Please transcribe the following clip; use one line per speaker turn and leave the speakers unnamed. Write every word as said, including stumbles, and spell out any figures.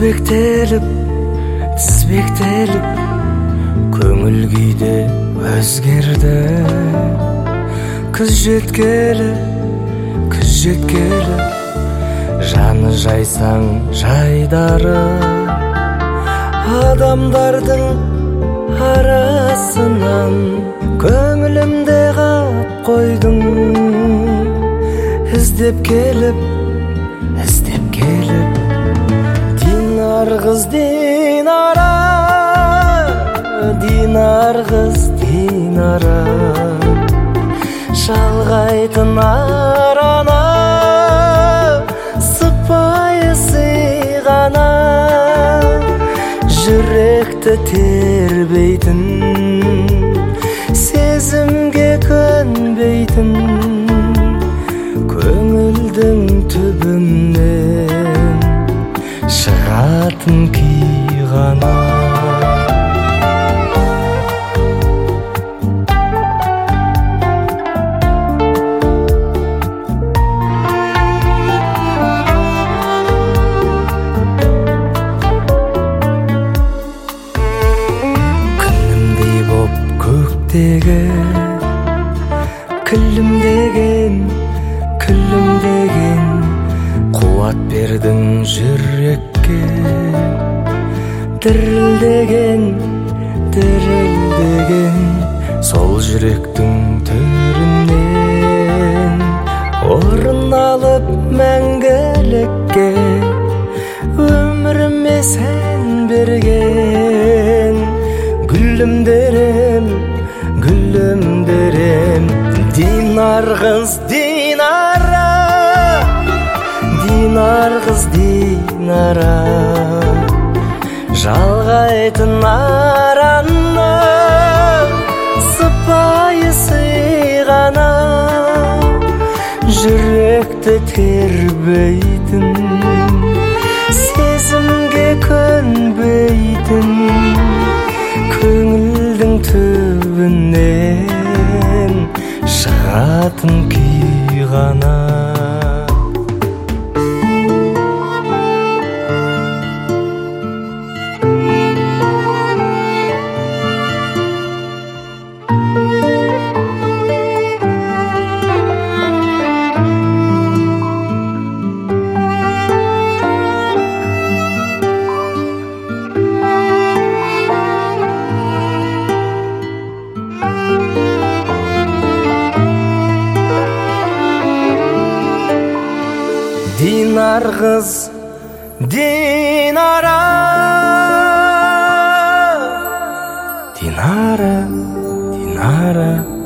тізбектеліп тізбектеліп көңіл күйде өзгерді. Күз жеткелі күз жеткелі жаны жайсаң жайдары адамдардың арасынан көңілімде қап қойдың. Іздеп келіп іздеп келіп Динар қыз Динара, Динар қыз Динара, жалғайтын арана сыпайы сыйғана, жүректі тербейтін, сезімге көнбейтін, көңілдің түбінен шығатын күй ғана. Күнімдей боп көктегі күлімдеген күлімдеген қуат бердің жүрекке. Дірілдеген дірілдеген сол жүректің төрінен орын алып мәңгілікке өміріме сән берген. Гүлімдерем гүлімдерем Динар қыз Динара, Динар қыз Динара, жалғайтын арана сыпайы сыйғана, жүректі тербейтін, сезімге көнбейтін, көңілдің түбінен шығатын күй ғана. Динар қыз Динара, Динара, Динара.